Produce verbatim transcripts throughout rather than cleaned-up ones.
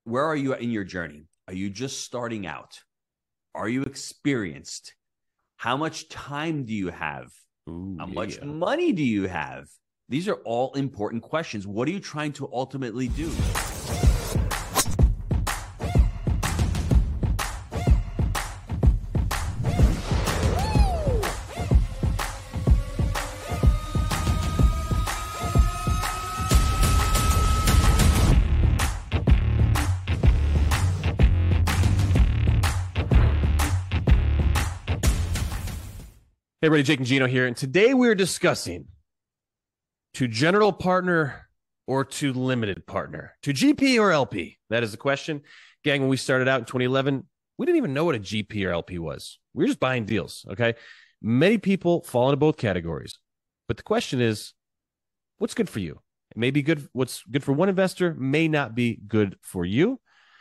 where are you in your journey? Are you just starting out? Are you experienced? How much time do you have? Ooh, How yeah. much money do you have? These are all important questions. What are you trying to ultimately do? Hey, everybody, Jake and Gino here, and today we're discussing to general partner or to limited partner, to G P or L P. That is the question. Gang, when we started out in twenty eleven, we didn't even know what a G P or L P was. We were just buying deals, okay? Many people fall into both categories, but the question is, what's good for you? It may be good. What's good for one investor may not be good for you.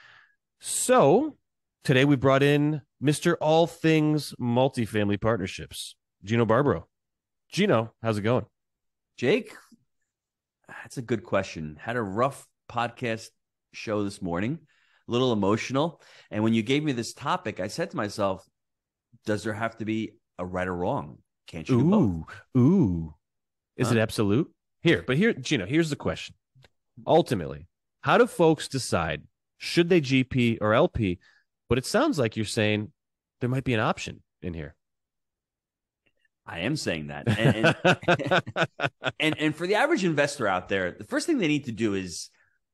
So today we brought in Mister All Things Multifamily Partnerships, Gino Barbaro. Gino, how's it going? Jake, that's a good question. Had a rough podcast show this morning, a little emotional. And when you gave me this topic, I said to myself, does there have to be a right or wrong? Can't you do Ooh, both? ooh. Is Huh? it absolute? Here, but here, Gino, here's the question. Ultimately, how do folks decide, should they G P or L P? But it sounds like you're saying there might be an option in here. I am saying that. And and, and and for the average investor out there, the first thing they need to do is,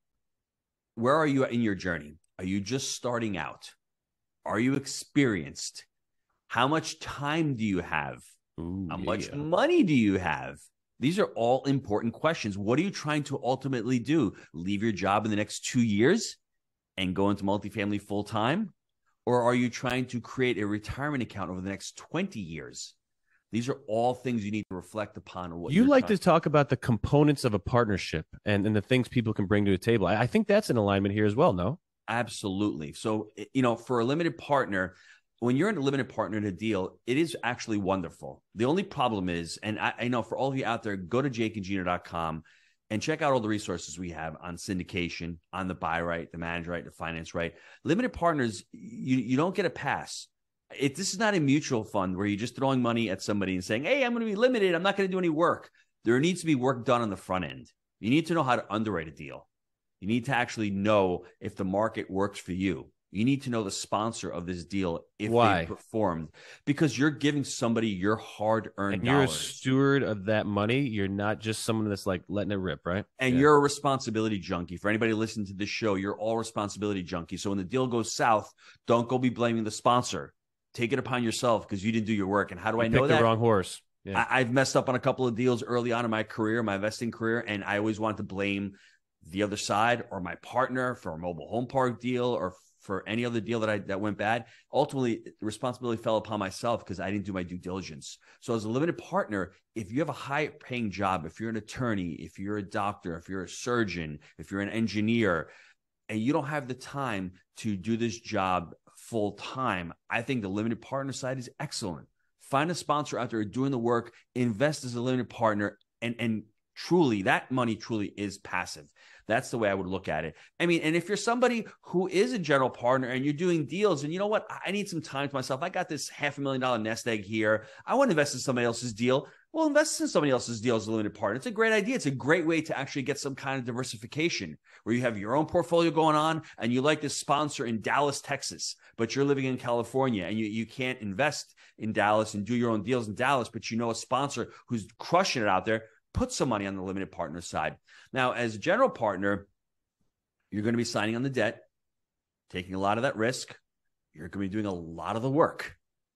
where are you in your journey? Are you just starting out? Are you experienced? How much time do you have? Ooh, How yeah. much money do you have? These are all important questions. What are you trying to ultimately do? Leave your job in the next two years and go into multifamily full time? Or are you trying to create a retirement account over the next twenty years? These are all things you need to reflect upon. What You like trying- to talk about the components of a partnership and, and the things people can bring to a table. I, I think that's in alignment here as well, no? Absolutely. So, you know, for a limited partner, when you're in a limited partner in a deal, it is actually wonderful. The only problem is, and I, I know for all of you out there, go to jake and gino dot com and check out all the resources we have on syndication, on the buy right, the manage right, the finance right. Limited partners, you, you don't get a pass. It, this is not a mutual fund where you're just throwing money at somebody and saying, hey, I'm going to be limited. I'm not going to do any work. There needs to be work done on the front end. You need to know how to underwrite a deal. You need to actually know if the market works for you. You need to know the sponsor of this deal if Why? they performed, because you're giving somebody your hard-earned And you're dollars. a steward of that money. You're not just someone that's like letting it rip, right? And Yeah. you're a responsibility junkie. For anybody listening to this show, you're all responsibility junkie. So when the deal goes south, don't go be blaming the sponsor. Take it upon yourself because you didn't do your work. And how do You I know picked that? the wrong horse. Yeah. I, I've messed up on a couple of deals early on in my career, my investing career, and I always wanted to blame the other side or my partner for a mobile home park deal or for any other deal that I that went bad. Ultimately, the responsibility fell upon myself because I didn't do my due diligence. So as a limited partner, if you have a high paying job, if you're an attorney, if you're a doctor, if you're a surgeon, if you're an engineer, and you don't have the time to do this job full time, I think the limited partner side is excellent. Find a sponsor out there doing the work, invest as a limited partner, and and truly, that money truly is passive. That's the way I would look at it. I mean, and if you're somebody who is a general partner and you're doing deals and you know what, I need some time to myself. I got this half a million dollar nest egg here. I want to invest in somebody else's deal. Well, invest in somebody else's deal as a limited partner. It's a great idea. It's a great way to actually get some kind of diversification where you have your own portfolio going on and you like this sponsor in Dallas, Texas, but you're living in California and you, you can't invest in Dallas and do your own deals in Dallas, but you know a sponsor who's crushing it out there. Put some money on the limited partner side. Now, as a general partner, you're going to be signing on the debt, taking a lot of that risk. You're going to be doing a lot of the work.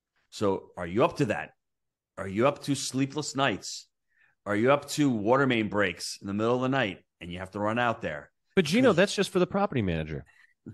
So are you up to that? Are you up to sleepless nights? Are you up to water main breaks in the middle of the night and you have to run out there? But Gino, that's just for the property manager.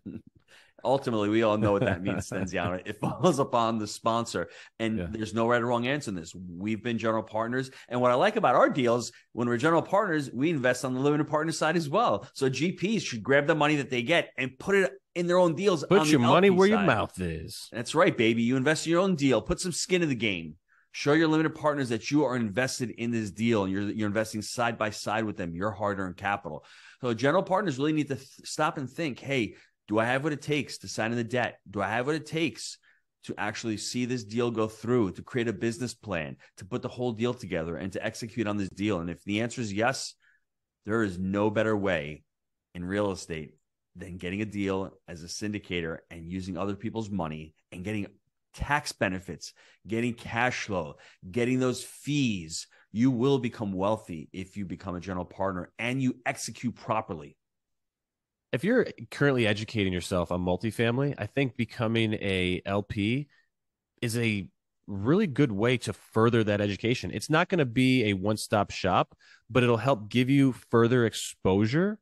Ultimately, we all know what that means, Stenziano. It falls upon the sponsor, and Yeah. there's no right or wrong answer in this. We've been general partners, and what I like about our deals, when we're general partners, we invest on the limited partner side as well. So G Ps should grab the money that they get and put it in their own deals. Put on your the money L P where your side. mouth is. That's right, baby. You invest in your own deal. Put some skin in the game. Show your limited partners that you are invested in this deal, and you're you're investing side by side with them, your hard-earned capital. So general partners really need to th- stop and think, hey, Do I have what it takes to sign in the debt? Do I have what it takes to actually see this deal go through, to create a business plan, to put the whole deal together and to execute on this deal? And if the answer is yes, there is no better way in real estate than getting a deal as a syndicator and using other people's money and getting tax benefits, getting cash flow, getting those fees. You will become wealthy if you become a general partner and you execute properly. If you're currently educating yourself on multifamily, I think becoming a L P is a really good way to further that education. It's not going to be a one-stop shop, but it'll help give you further exposure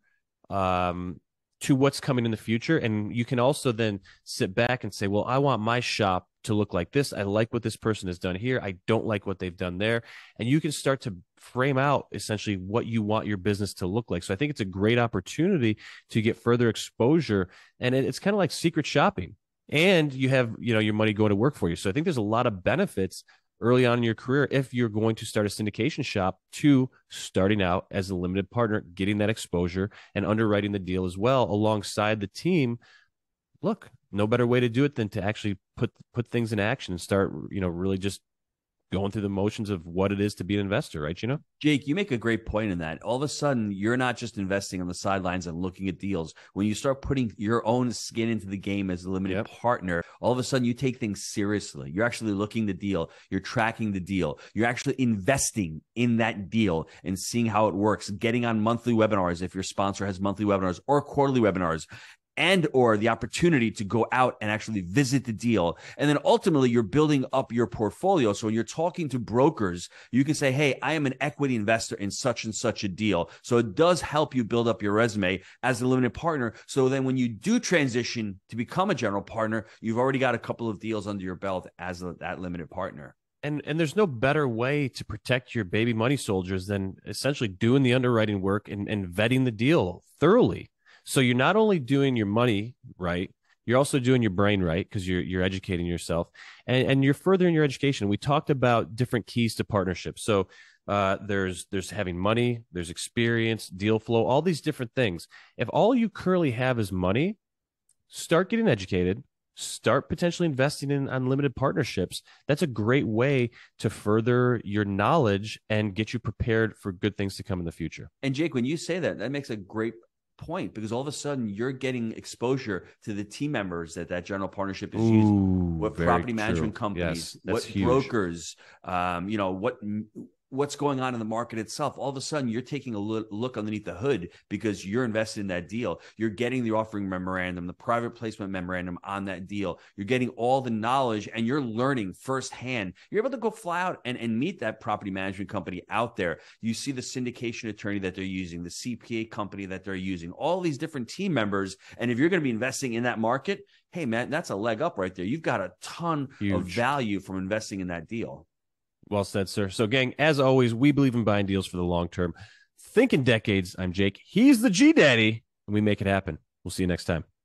um, to what's coming in the future. And you can also then sit back and say, well, I want my shop to look like this. I like what this person has done here. I don't like what they've done there. And you can start to frame out essentially what you want your business to look like. So I think it's a great opportunity to get further exposure. And it, it's kind of like secret shopping. And you have, you know, your money going to work for you. So I think there's a lot of benefits early on in your career if you're going to start a syndication shop to starting out as a limited partner, getting that exposure and underwriting the deal as well alongside the team. Look, no better way to do it than to actually put put things in action and start, you know, really just going through the motions of what it is to be an investor, right? You know, Jake, you make a great point in that. All of a sudden, you're not just investing on the sidelines and looking at deals. When you start putting your own skin into the game as a limited yep. partner, all of a sudden you take things seriously. You're actually looking the deal. You're tracking the deal. You're actually investing in that deal and seeing how it works, getting on monthly webinars if your sponsor has monthly webinars or quarterly webinars, and or the opportunity to go out and actually visit the deal. And then ultimately you're building up your portfolio. So when you're talking to brokers, you can say, hey, I am an equity investor in such and such a deal. So it does help you build up your resume as a limited partner. So then when you do transition to become a general partner, you've already got a couple of deals under your belt as a, that limited partner. And and there's no better way to protect your baby money soldiers than essentially doing the underwriting work and, and vetting the deal thoroughly. So you're not only doing your money right, you're also doing your brain right because you're you're educating yourself and, and you're furthering your education. We talked about different keys to partnerships. So uh, there's there's having money, there's experience, deal flow, all these different things. If all you currently have is money, start getting educated, start potentially investing in unlimited partnerships. That's a great way to further your knowledge and get you prepared for good things to come in the future. And Jake, when you say that, that makes a great point because all of a sudden you're getting exposure to the team members that that general partnership is Ooh, using, what property true. management companies, yes, what huge. brokers, um, you know, what what's going on in the market itself. All of a sudden you're taking a look underneath the hood because you're invested in that deal. You're getting the offering memorandum, the private placement memorandum on that deal. You're getting all the knowledge and you're learning firsthand. You're able to go fly out and, and meet that property management company out there. You see the syndication attorney that they're using, the C P A company that they're using, all these different team members. And if you're going to be investing in that market, hey man, that's a leg up right there. You've got a ton Huge. of value from investing in that deal. Well said, sir. So, gang, as always, we believe in buying deals for the long term. Think in decades. I'm Jake. He's the G Daddy, and we make it happen. We'll see you next time.